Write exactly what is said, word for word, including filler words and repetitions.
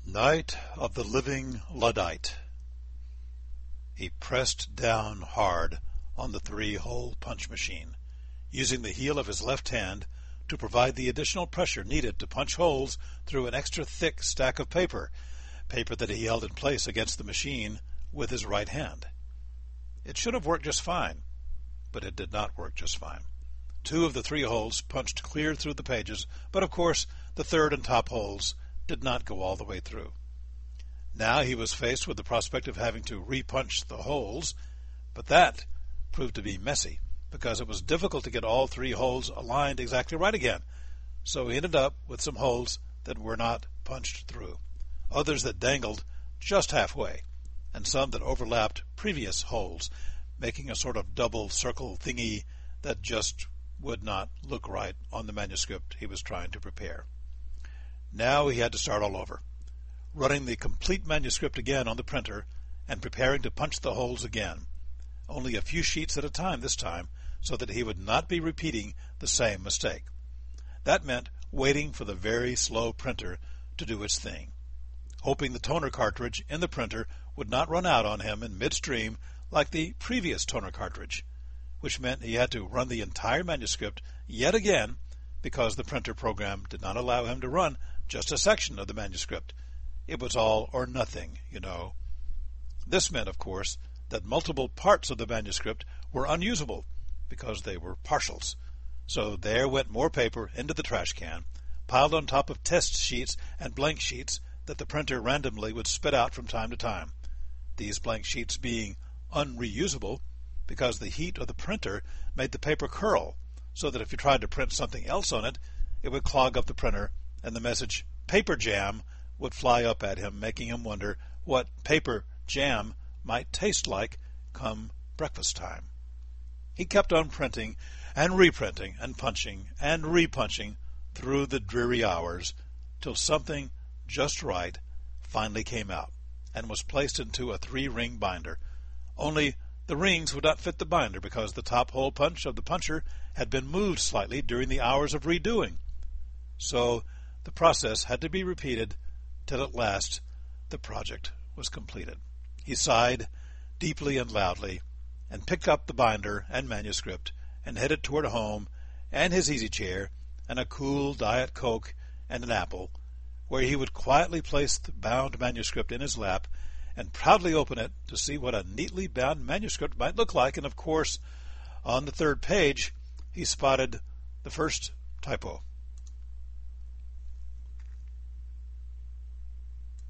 Night of the Living Luddite. He pressed down hard on the three-hole punch machine, using the heel of his left hand to provide the additional pressure needed to punch holes through an extra thick stack of paper, paper that he held in place against the machine with his right hand. It should have worked just fine, but it did not work just fine. Two of the three holes punched clear through the pages, but of course the third and top holes did not go all the way through. Now he was faced with the prospect of having to repunch the holes, but that proved to be messy, because it was difficult to get all three holes aligned exactly right again. So he ended up with some holes that were not punched through, others that dangled just halfway, and some that overlapped previous holes, making a sort of double circle thingy that just would not look right on the manuscript he was trying to prepare. Now he had to start all over, running the complete manuscript again on the printer and preparing to punch the holes again, only a few sheets at a time this time, so that he would not be repeating the same mistake. That meant waiting for the very slow printer to do its thing, hoping the toner cartridge in the printer would not run out on him in midstream like the previous toner cartridge, which meant he had to run the entire manuscript yet again because the printer program did not allow him to run just a section of the manuscript. It was all or nothing, you know. This meant, of course, that multiple parts of the manuscript were unusable because they were partials. So there went more paper into the trash can, piled on top of test sheets and blank sheets that the printer randomly would spit out from time to time, these blank sheets being unreusable because the heat of the printer made the paper curl, so that if you tried to print something else on it, it would clog up the printer, and the message "paper jam" would fly up at him, making him wonder what paper jam might taste like come breakfast time. He kept on printing and reprinting and punching and repunching through the dreary hours till something just right finally came out and was placed into a three-ring binder. Only the rings would not fit the binder because the top hole punch of the puncher had been moved slightly during the hours of redoing. So the process had to be repeated till at last the project was completed. He sighed deeply and loudly, and picked up the binder and manuscript, and headed toward home and his easy chair and a cool Diet Coke and an apple, where he would quietly place the bound manuscript in his lap and proudly open it to see what a neatly bound manuscript might look like. And of course, on the third page, he spotted the first typo.